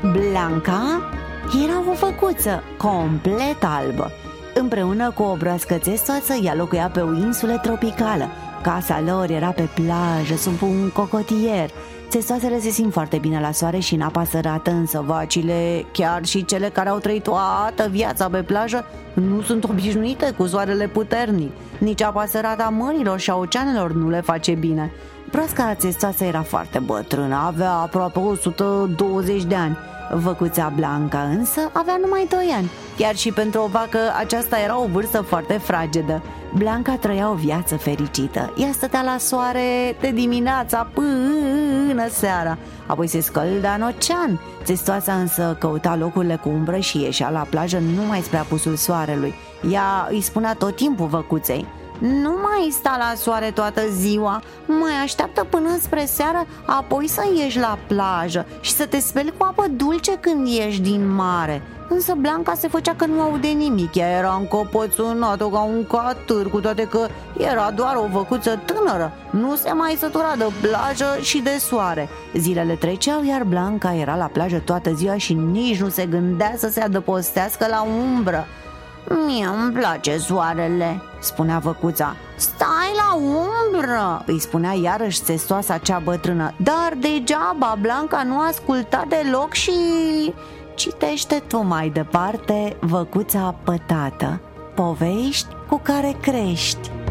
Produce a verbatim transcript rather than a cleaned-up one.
Blanca era o făcuță complet albă. Împreună cu o broască țestoasă, ea locuia pe o insulă tropicală. Casa lor era pe plajă, sub un cocotier. Țestoasele se simt foarte bine la soare și în apa sărată, însă vacile, chiar și cele care au trăit toată viața pe plajă, nu sunt obișnuite cu soarele puternic. Nici apa sărată a mărilor și a oceanelor nu le face bine. Broasca țestoasă era foarte bătrână, avea aproape o sută douăzeci de ani. Văcuța Blanca însă avea numai doi ani. Chiar și pentru o vacă aceasta era o vârstă foarte fragedă. Blanca trăia o viață fericită. Ea stătea la soare de dimineața până seara, apoi se scălda în ocean. Țestoasa însă căuta locurile cu umbră și ieșea la plajă numai spre apusul soarelui. Ea îi spunea tot timpul văcuței: nu mai sta la soare toată ziua, mai așteaptă până spre seară, apoi să ieși la plajă și să te speli cu apă dulce când ieși din mare. Însă Blanca se făcea că nu aude nimic. Ea era încăpățânată ca un catâr, cu toate că era doar o văcuță tânără. Nu se mai sătura de plajă și de soare. Zilele treceau, iar Blanca era la plajă toată ziua și nici nu se gândea să se adăpostească la umbră. Mie îmi place soarele, spunea văcuța. Stai la umbră, îi spunea iarăși țestoasa cea bătrână. Dar degeaba, Blanca nu asculta deloc și... Citește tu mai departe Văcuța Pătată, povești cu care crești.